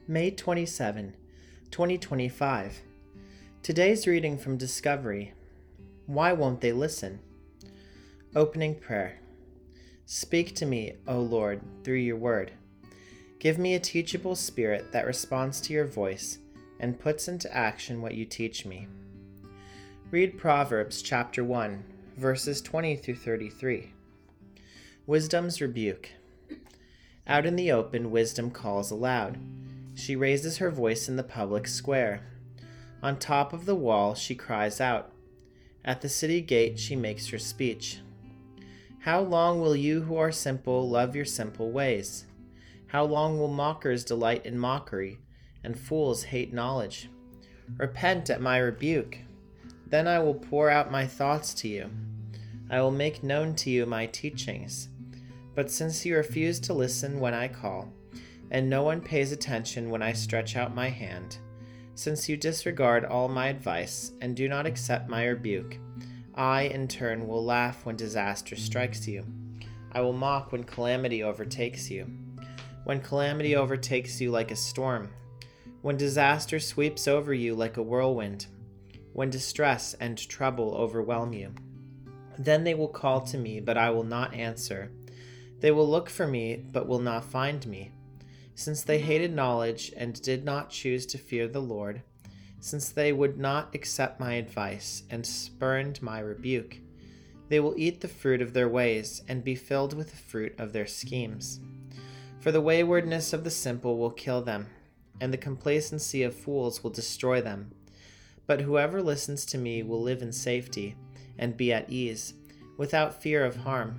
May 27, 2025. Today's reading from Discovery. Why won't they listen? Opening prayer. Speak to me, O Lord, through your word. Give me a teachable spirit that responds to your voice and puts into action what you teach me. Read Proverbs chapter 1, verses 20 through 33. Wisdom's rebuke. Out in the open, wisdom calls aloud. She raises her voice in the public square. On top of the wall, she cries out. At the city gate, she makes her speech. How long will you who are simple love your simple ways? How long will mockers delight in mockery, and fools hate knowledge? Repent at my rebuke. Then I will pour out my thoughts to you. I will make known to you my teachings. But since you refuse to listen when I call, and no one pays attention when I stretch out my hand, since you disregard all my advice and do not accept my rebuke, I, in turn, will laugh when disaster strikes you. I will mock when calamity overtakes you. When calamity overtakes you like a storm, when disaster sweeps over you like a whirlwind, when distress and trouble overwhelm you. Then they will call to me, but I will not answer. They will look for me, but will not find me. Since they hated knowledge and did not choose to fear the Lord, since they would not accept my advice and spurned my rebuke, they will eat the fruit of their ways and be filled with the fruit of their schemes. For the waywardness of the simple will kill them, and the complacency of fools will destroy them. But whoever listens to me will live in safety and be at ease, without fear of harm.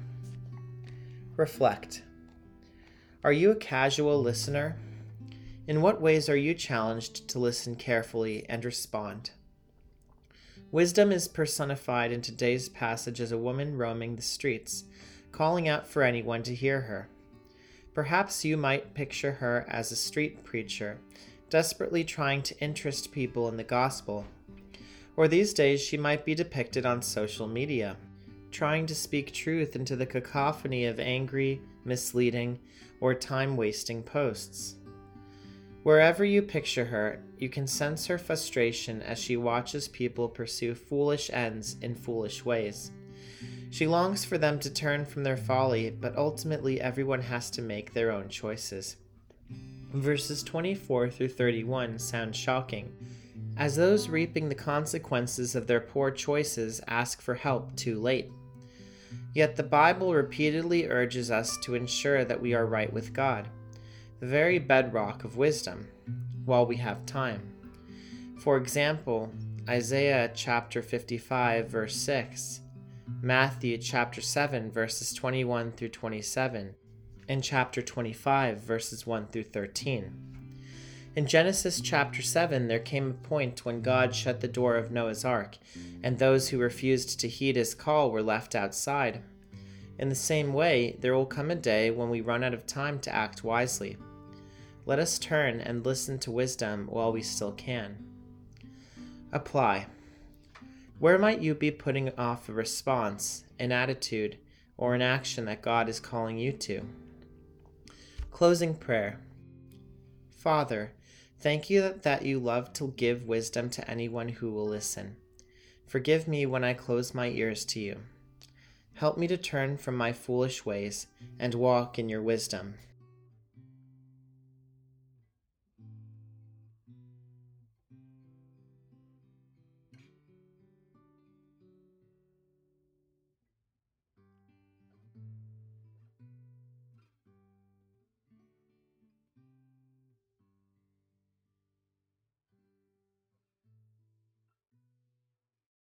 Reflect. Are you a casual listener? In what ways are you challenged to listen carefully and respond? Wisdom is personified in today's passage as a woman roaming the streets, calling out for anyone to hear her. Perhaps you might picture her as a street preacher, desperately trying to interest people in the gospel. Or these days she might be depicted on social media, trying to speak truth into the cacophony of angry, misleading, or time-wasting posts. Wherever you picture her, you can sense her frustration as she watches people pursue foolish ends in foolish ways. She longs for them to turn from their folly, but ultimately everyone has to make their own choices. Verses 24 through 31 sound shocking, as those reaping the consequences of their poor choices ask for help too late. Yet the Bible repeatedly urges us to ensure that we are right with God, the very bedrock of wisdom, while we have time. For example, Isaiah chapter 55 verse 6, Matthew chapter 7 verses 21 through 27, and chapter 25 verses 1 through 13. In Genesis chapter 7, there came a point when God shut the door of Noah's ark, and those who refused to heed his call were left outside. In the same way, there will come a day when we run out of time to act wisely. Let us turn and listen to wisdom while we still can. Apply. Where might you be putting off a response, an attitude, or an action that God is calling you to? Closing prayer. Father, thank you that you love to give wisdom to anyone who will listen. Forgive me when I close my ears to you. Help me to turn from my foolish ways and walk in your wisdom.